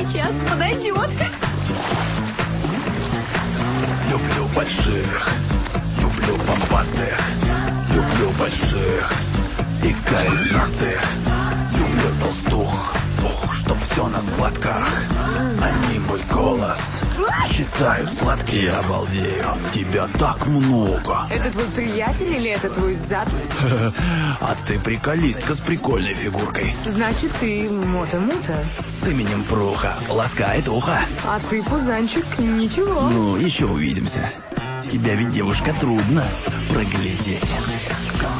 сейчас подойдет. Люблю больших, люблю помпастых, люблю больших и коренастых. Люблю толстух, чтоб все на складках. Они мой голос считаю сладкие. Обалдею, тебя так много. Это твой приятель или это твой зад? А ты приколистка с прикольной фигуркой. Значит, ты мота-мута. С именем Пруха ласкает ухо. А ты, пузанчик, ничего. Ну, еще увидимся. Тебя ведь, девушка, трудно проглядеть.